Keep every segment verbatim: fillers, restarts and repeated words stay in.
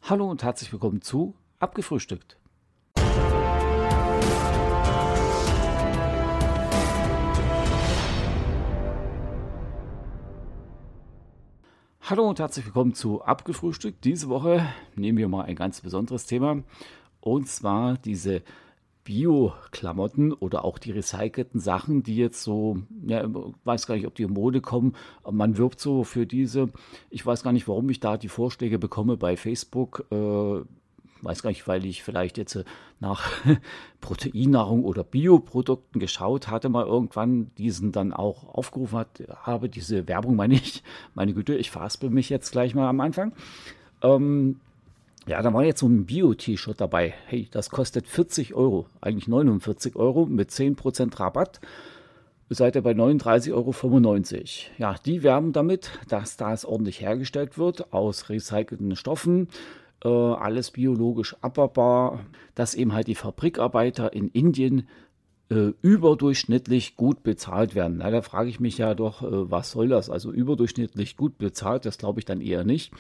Hallo und herzlich willkommen zu Abgefrühstückt. Hallo und herzlich willkommen zu Abgefrühstückt. Diese Woche nehmen wir mal ein ganz besonderes Thema, und zwar diese Bio-Klamotten oder auch die recycelten Sachen, die jetzt so, ja, ich weiß gar nicht, ob die in Mode kommen, aber man wirbt so für diese. Ich weiß gar nicht, warum ich da die Vorschläge bekomme bei Facebook. Äh, weiß gar nicht, weil ich vielleicht jetzt äh, nach Proteinnahrung oder Bioprodukten geschaut hatte, mal irgendwann diesen dann auch aufgerufen hat, habe, diese Werbung meine ich. Meine Güte, ich verhaspel mich jetzt gleich mal am Anfang. Ähm, Ja, da war jetzt so ein Bio-T-Shirt dabei. Hey, das kostet vierzig Euro, eigentlich neunundvierzig Euro mit zehn Prozent Rabatt. Seid ihr bei neununddreißig Euro fünfundneunzig. Ja, die werben damit, dass das ordentlich hergestellt wird aus recycelten Stoffen, äh, alles biologisch abbaubar, dass eben halt die Fabrikarbeiter in Indien äh, überdurchschnittlich gut bezahlt werden. Na, da frage ich mich ja doch, äh, was soll das? Also überdurchschnittlich gut bezahlt, das glaube ich dann eher nicht.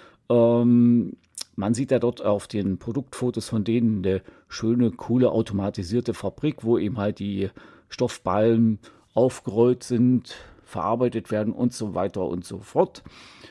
Ähm, Man sieht ja dort auf den Produktfotos von denen eine schöne, coole, automatisierte Fabrik, wo eben halt die Stoffballen aufgerollt sind, verarbeitet werden und so weiter und so fort.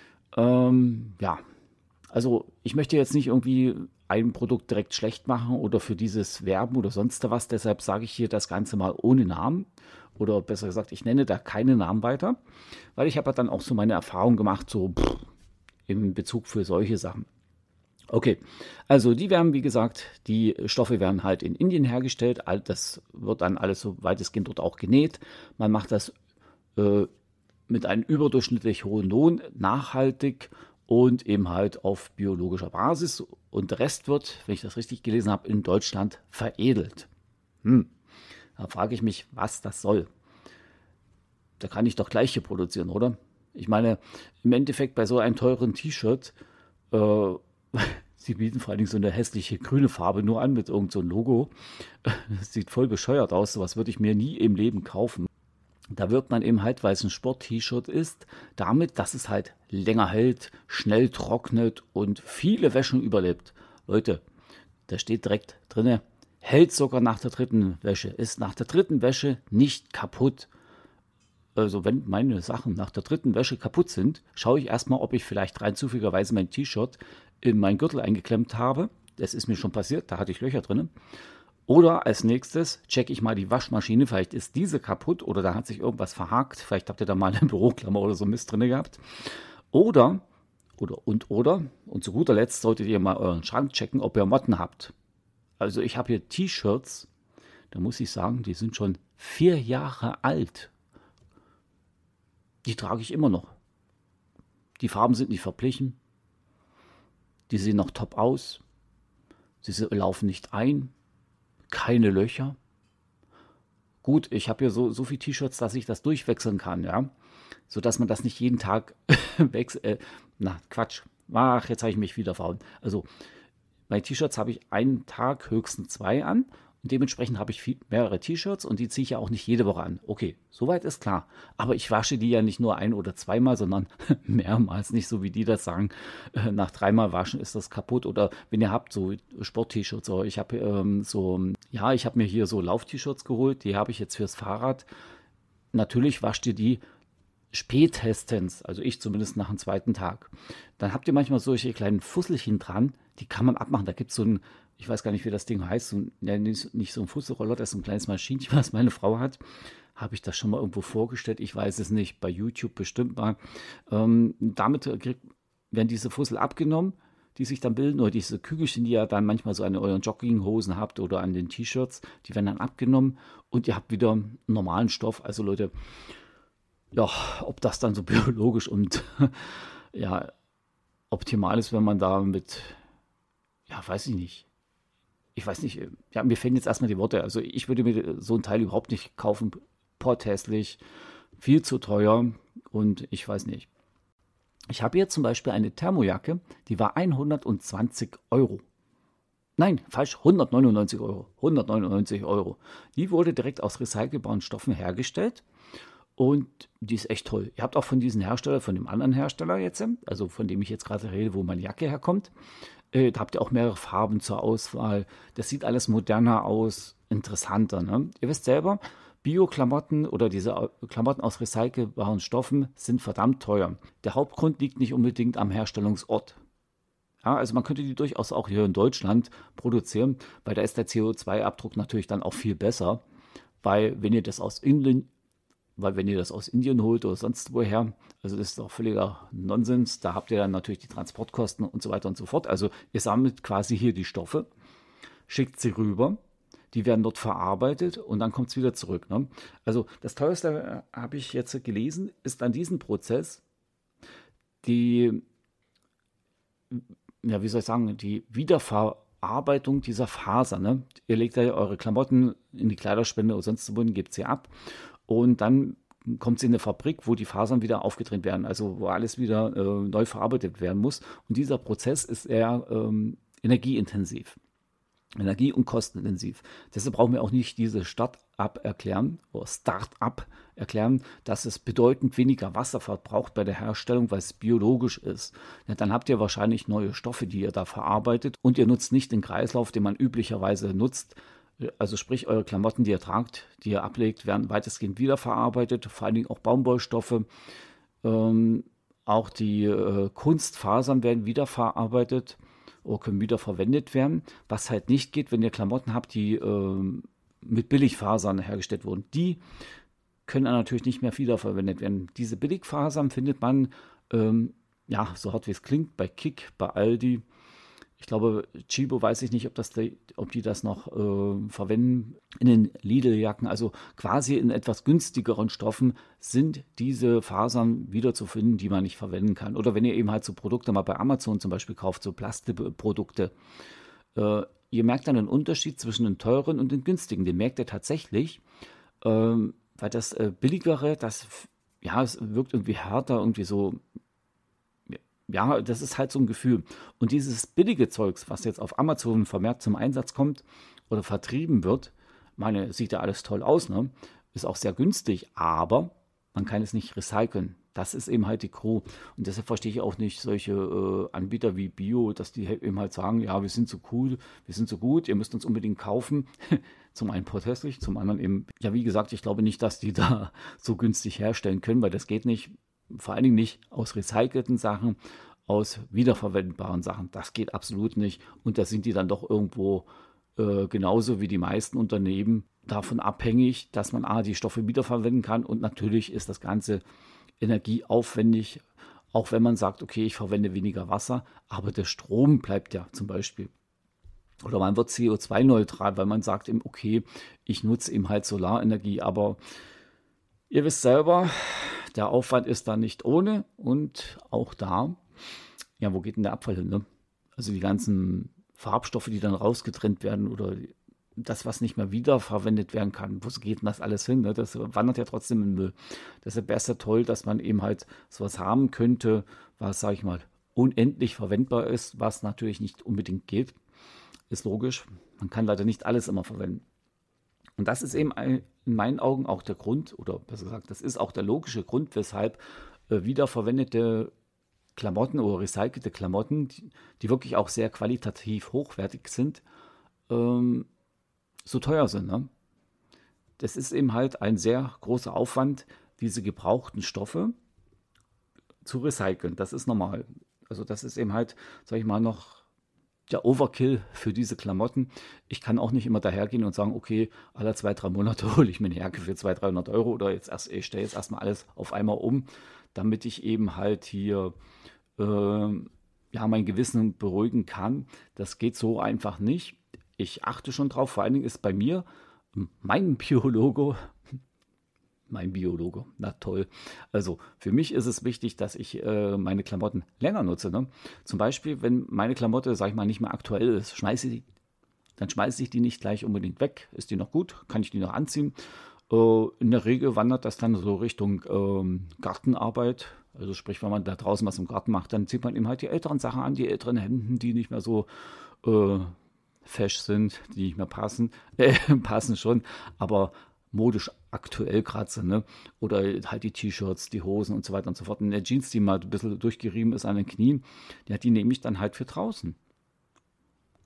Ähm, ja, also ich möchte jetzt nicht irgendwie ein Produkt direkt schlecht machen oder für dieses werben oder sonst was. Deshalb sage ich hier das Ganze mal ohne Namen. Oder besser gesagt, ich nenne da keine Namen weiter, weil ich habe ja dann auch so meine Erfahrung gemacht, so pff, in Bezug für solche Sachen. Okay, also die werden, wie gesagt, die Stoffe werden halt in Indien hergestellt. All das wird dann alles so weitestgehend dort auch genäht. Man macht das äh, mit einem überdurchschnittlich hohen Lohn, nachhaltig und eben halt auf biologischer Basis. Und der Rest wird, wenn ich das richtig gelesen habe, in Deutschland veredelt. Hm. Da frage ich mich, was das soll. Da kann ich doch gleich hier produzieren, oder? Ich meine, im Endeffekt bei so einem teuren T-Shirt, äh, sie bieten vor allen Dingen so eine hässliche grüne Farbe nur an mit irgend so einem Logo. Das sieht voll bescheuert aus, sowas würde ich mir nie im Leben kaufen. Da wirkt man eben halt, weil es ein Sport-T-Shirt ist, damit, dass es halt länger hält, schnell trocknet und viele Wäschen überlebt. Leute, da steht direkt drinne, hält sogar nach der dritten Wäsche, ist nach der dritten Wäsche nicht kaputt. Also wenn meine Sachen nach der dritten Wäsche kaputt sind, schaue ich erstmal, ob ich vielleicht rein zufälligerweise mein T-Shirt in meinen Gürtel eingeklemmt habe. Das ist mir schon passiert, da hatte ich Löcher drin. Oder als nächstes checke ich mal die Waschmaschine, vielleicht ist diese kaputt oder da hat sich irgendwas verhakt. Vielleicht habt ihr da mal eine Büroklammer oder so Mist drin gehabt. Oder, oder, und, oder, und zu guter Letzt solltet ihr mal euren Schrank checken, ob ihr Motten habt. Also ich habe hier T-Shirts, da muss ich sagen, die sind schon vier Jahre alt. Die trage ich immer noch. Die Farben sind nicht verblichen. Die sehen noch top aus. Sie laufen nicht ein. Keine Löcher. Gut, ich habe hier so, so viele T-Shirts, dass ich das durchwechseln kann, ja. Sodass man das nicht jeden Tag wechselt. Äh, na, Quatsch. Ach, jetzt habe ich mich wieder verhauen. Also, bei T-Shirts habe ich einen Tag, höchstens zwei an. Und dementsprechend habe ich viel, mehrere T-Shirts und die ziehe ich ja auch nicht jede Woche an. Okay, soweit ist klar. Aber ich wasche die ja nicht nur ein- oder zweimal, sondern mehrmals. Nicht so wie die das sagen, äh, nach dreimal waschen ist das kaputt. Oder wenn ihr habt so Sport-T-Shirts. So, ich habe ähm, so, ja, ich habe mir hier so Lauf-T-Shirts geholt. Die habe ich jetzt fürs Fahrrad. Natürlich wascht ihr die spätestens, also ich zumindest nach dem zweiten Tag. Dann habt ihr manchmal solche kleinen Fusselchen dran, die kann man abmachen. Da gibt es so ein, ich weiß gar nicht, wie das Ding heißt, so ein, ja, nicht, nicht so ein Fusselroller, das ist so ein kleines Maschinchen, was meine Frau hat. Habe ich das schon mal irgendwo vorgestellt? Ich weiß es nicht, bei YouTube bestimmt mal. Ähm, damit kriegt, werden diese Fussel abgenommen, die sich dann bilden, oder diese Kügelchen, die ihr dann manchmal so an euren Jogginghosen habt oder an den T-Shirts, die werden dann abgenommen und ihr habt wieder einen normalen Stoff. Also Leute, ja, ob das dann so biologisch und ja, optimal ist, wenn man da mit, ja, weiß ich nicht. Ich weiß nicht, ja, mir fehlen jetzt erstmal die Worte. Also ich würde mir so ein Teil überhaupt nicht kaufen. Potthässlich, viel zu teuer und ich weiß nicht. Ich habe hier zum Beispiel eine Thermojacke, die war hundertzwanzig Euro. Nein, falsch, hundertneunundneunzig Euro. hundertneunundneunzig Euro. Die wurde direkt aus recycelbaren Stoffen hergestellt. Und die ist echt toll. Ihr habt auch von diesem Hersteller, von dem anderen Hersteller jetzt, also von dem ich jetzt gerade rede, wo meine Jacke herkommt, Äh, da habt ihr auch mehrere Farben zur Auswahl. Das sieht alles moderner aus, interessanter. Ne? Ihr wisst selber, Bio-Klamotten oder diese Au- Klamotten aus recycelbaren Stoffen sind verdammt teuer. Der Hauptgrund liegt nicht unbedingt am Herstellungsort. Ja, also man könnte die durchaus auch hier in Deutschland produzieren, weil da ist der C O zwei Abdruck natürlich dann auch viel besser. Weil wenn ihr das aus Indien, weil wenn ihr das aus Indien holt oder sonst woher, also das ist doch völliger Nonsens, da habt ihr dann natürlich die Transportkosten und so weiter und so fort. Also ihr sammelt quasi hier die Stoffe, schickt sie rüber, die werden dort verarbeitet und dann kommt es wieder zurück. Ne? Also das teuerste, äh, habe ich jetzt gelesen, ist an diesem Prozess die, ja, wie soll ich sagen, die Wiederverarbeitung dieser Faser. Ne? Ihr legt ja eure Klamotten in die Kleiderspende oder sonst wohin, gebt sie ab und dann kommt sie in eine Fabrik, wo die Fasern wieder aufgetrennt werden, also wo alles wieder äh, neu verarbeitet werden muss. Und dieser Prozess ist eher ähm, energieintensiv. Energie- und kostenintensiv. Deshalb brauchen wir auch nicht diese Start-up erklären oder Start-up erklären, dass es bedeutend weniger Wasser verbraucht bei der Herstellung, weil es biologisch ist. Ja, dann habt ihr wahrscheinlich neue Stoffe, die ihr da verarbeitet und ihr nutzt nicht den Kreislauf, den man üblicherweise nutzt. Also sprich, eure Klamotten, die ihr tragt, die ihr ablegt, werden weitestgehend wiederverarbeitet, vor allen Dingen auch Baumwollstoffe. Ähm, auch die äh, Kunstfasern werden wiederverarbeitet oder können wiederverwendet werden. Was halt nicht geht, wenn ihr Klamotten habt, die ähm, mit Billigfasern hergestellt wurden. Die können dann natürlich nicht mehr wiederverwendet werden. Diese Billigfasern findet man, ähm, ja, so hart wie es klingt, bei Kick, bei Aldi. Ich glaube, Chibo weiß ich nicht, ob, das die, ob die das noch äh, verwenden. In den Lidl-Jacken, also quasi in etwas günstigeren Stoffen, sind diese Fasern wiederzufinden, die man nicht verwenden kann. Oder wenn ihr eben halt so Produkte mal bei Amazon zum Beispiel kauft, so Plastikprodukte, äh, ihr merkt dann einen Unterschied zwischen den teuren und den günstigen. Den merkt ihr tatsächlich, ähm, weil das äh, billigere, das, ja, es wirkt irgendwie härter, irgendwie so. Ja, das ist halt so ein Gefühl. Und dieses billige Zeugs, was jetzt auf Amazon vermehrt zum Einsatz kommt oder vertrieben wird, meine, sieht ja alles toll aus, ne? Ist auch sehr günstig, aber man kann es nicht recyceln. Das ist eben halt die Crew. Und deshalb verstehe ich auch nicht solche äh, Anbieter wie Bio, dass die eben halt sagen, ja, wir sind so cool, wir sind so gut, ihr müsst uns unbedingt kaufen. Zum einen protestlich, zum anderen eben, ja, wie gesagt, ich glaube nicht, dass die da so günstig herstellen können, weil das geht nicht. Vor allen Dingen nicht aus recycelten Sachen, aus wiederverwendbaren Sachen. Das geht absolut nicht. Und da sind die dann doch irgendwo äh, genauso wie die meisten Unternehmen davon abhängig, dass man A, die Stoffe wiederverwenden kann. Und natürlich ist das Ganze energieaufwendig, auch wenn man sagt, okay, ich verwende weniger Wasser, aber der Strom bleibt ja zum Beispiel. Oder man wird C O zwei neutral, weil man sagt eben, okay, ich nutze eben halt Solarenergie, aber ihr wisst selber, der Aufwand ist da nicht ohne und auch da, ja, wo geht denn der Abfall hin? Ne? Also die ganzen Farbstoffe, die dann rausgetrennt werden oder das, was nicht mehr wiederverwendet werden kann, wo geht denn das alles hin? Ne? Das wandert ja trotzdem in den Müll. Deshalb wäre es ja toll, dass man eben halt sowas haben könnte, was, sage ich mal, unendlich verwendbar ist, was natürlich nicht unbedingt geht. Ist logisch. Man kann leider nicht alles immer verwenden. Und das ist eben ein, in meinen Augen auch der Grund, oder besser gesagt, das ist auch der logische Grund, weshalb äh, wiederverwendete Klamotten oder recycelte Klamotten, die, die wirklich auch sehr qualitativ hochwertig sind, ähm, so teuer sind. Ne? Das ist eben halt ein sehr großer Aufwand, diese gebrauchten Stoffe zu recyceln. Das ist normal. Also das ist eben halt, sag ich mal, noch der Overkill für diese Klamotten. Ich kann auch nicht immer dahergehen und sagen, okay, alle zwei, drei Monate hole ich mir eine Jacke für zweihundert, dreihundert Euro oder jetzt erst, ich stelle jetzt erstmal alles auf einmal um, damit ich eben halt hier äh, ja, mein Gewissen beruhigen kann. Das geht so einfach nicht. Ich achte schon drauf, vor allen Dingen ist bei mir mein Biologe, mein Biologe, na toll. Also für mich ist es wichtig, dass ich äh, meine Klamotten länger nutze. Ne? Zum Beispiel, wenn meine Klamotte, sag ich mal, nicht mehr aktuell ist, schmeiße ich die, dann schmeiße ich die nicht gleich unbedingt weg. Ist die noch gut? Kann ich die noch anziehen? Äh, in der Regel wandert das dann so Richtung ähm, Gartenarbeit. Also sprich, wenn man da draußen was im Garten macht, dann zieht man eben halt die älteren Sachen an, die älteren Hemden, die nicht mehr so äh, fesch sind, die nicht mehr passen. Äh, passen schon, aber modisch aktuell gerade sind, ne? Oder halt die T-Shirts, die Hosen und so weiter und so fort. Und der Jeans, die mal ein bisschen durchgerieben ist an den Knien, ja, die nehme ich dann halt für draußen.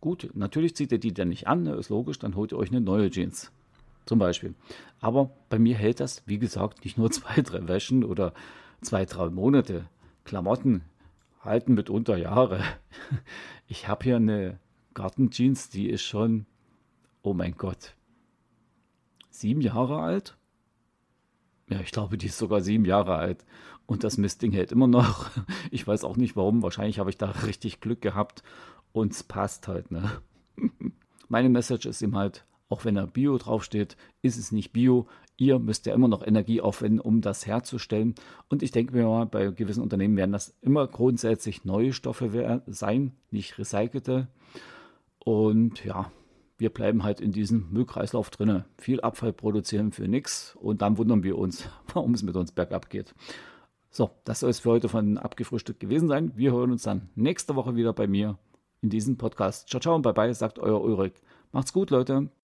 Gut, natürlich zieht ihr die dann nicht an, ist logisch, dann holt ihr euch eine neue Jeans. Zum Beispiel. Aber bei mir hält das, wie gesagt, nicht nur zwei, drei Wäschen oder zwei, drei Monate. Klamotten halten mitunter Jahre. Ich habe hier eine Gartenjeans, die ist schon, oh mein Gott, sieben Jahre alt? Ja, ich glaube, die ist sogar sieben Jahre alt. Und das Mistding hält immer noch. Ich weiß auch nicht warum. Wahrscheinlich habe ich da richtig Glück gehabt. Und es passt halt, ne? Meine Message ist ihm halt, auch wenn da Bio draufsteht, ist es nicht Bio. Ihr müsst ja immer noch Energie aufwenden, um das herzustellen. Und ich denke mir mal, bei gewissen Unternehmen werden das immer grundsätzlich neue Stoffe sein, nicht recycelte. Und ja, wir bleiben halt in diesem Müllkreislauf drinne. Viel Abfall produzieren für nichts und dann wundern wir uns, warum es mit uns bergab geht. So, das soll es für heute von Abgefrühstückt gewesen sein. Wir hören uns dann nächste Woche wieder bei mir in diesem Podcast. Ciao, ciao und bye bye, sagt euer Ulrich. Macht's gut, Leute.